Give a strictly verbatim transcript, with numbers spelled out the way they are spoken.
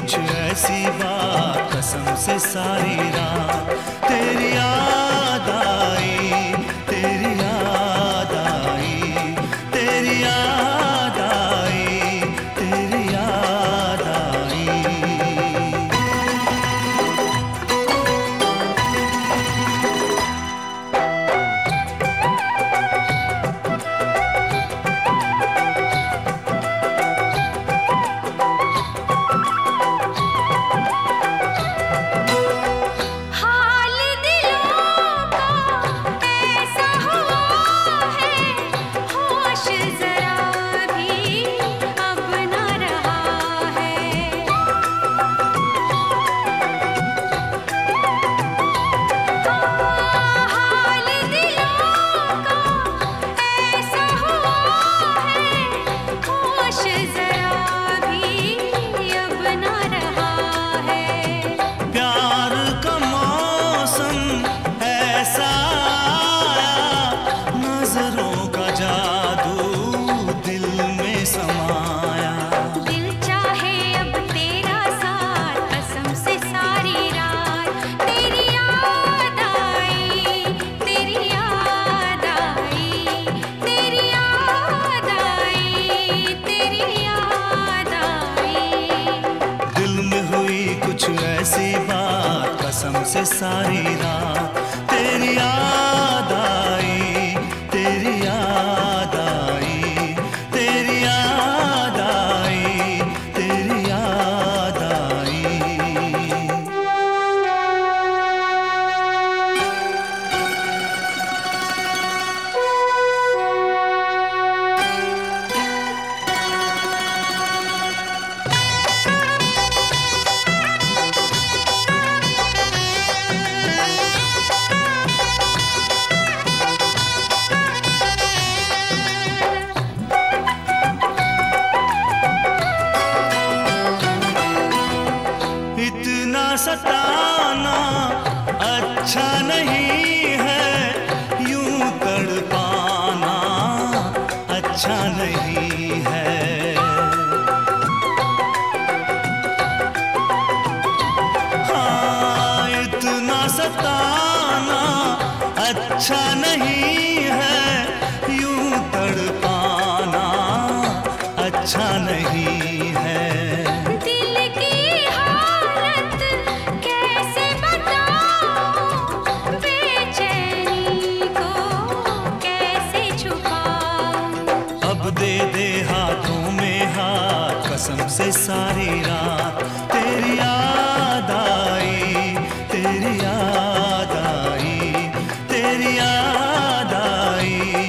कुछ ऐसी बात कसम से सारी रात तेरी याद आई, तेरी याद आई, तेरी याद आई, तेरी याद आई। ऐसी बात कसम से सारी रात तेरी याद आई, तेरी याद आई, तेरी याद आई, तेरी याद आई। इतना सताना अच्छा नहीं है, यूं तड़पाना अच्छा नहीं है। हाँ, इतना सताना अच्छा नहीं है, यूं तड़पाना अच्छा नहीं है। दे दे हाथों में हाथ कसम से सारी रात तेरी याद आई, तेरी याद आई, तेरी याद आई।